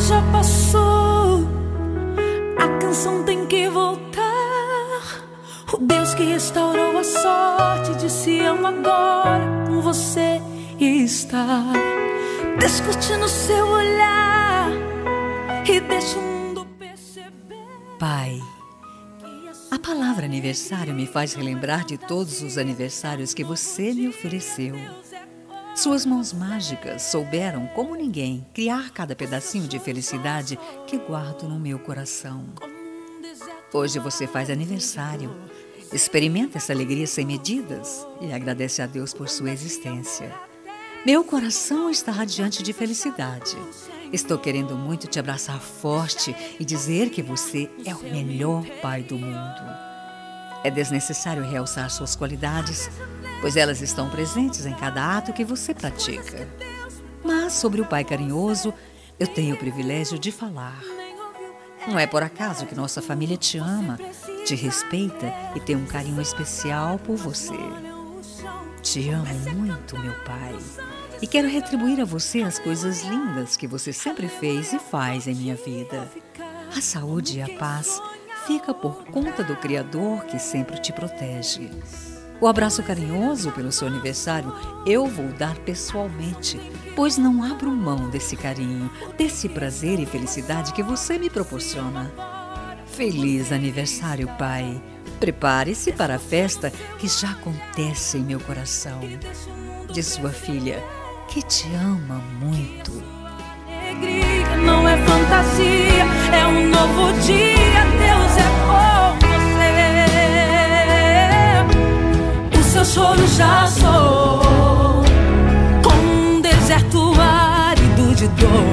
já passou, a canção tem que voltar. O Deus que restaurou a sorte de Sião agora com você está. Discute no seu olhar e deixa o mundo perceber. Pai, a palavra aniversário me faz relembrar de todos os aniversários que você me ofereceu. Suas mãos mágicas souberam, como ninguém, criar cada pedacinho de felicidade que guardo no meu coração. Hoje você faz aniversário. Experimenta essa alegria sem medidas e agradece a Deus por sua existência. Meu coração está radiante de felicidade. Estou querendo muito te abraçar forte e dizer que você é o melhor pai do mundo. É desnecessário realçar suas qualidades, pois elas estão presentes em cada ato que você pratica. Mas sobre o pai carinhoso, eu tenho o privilégio de falar. Não é por acaso que nossa família te ama, te respeita e tem um carinho especial por você. Te amo muito, meu pai, e quero retribuir a você as coisas lindas que você sempre fez e faz em minha vida. A saúde e a paz fica por conta do Criador que sempre te protege. O abraço carinhoso pelo seu aniversário eu vou dar pessoalmente, pois não abro mão desse carinho, desse prazer e felicidade que você me proporciona. Feliz aniversário, pai! Prepare-se para a festa que já acontece em meu coração. De sua filha, que te ama muito. Alegria não é fantasia, é um novo dia. Deus é por você. O seu choro já soou, com um deserto árido de dor.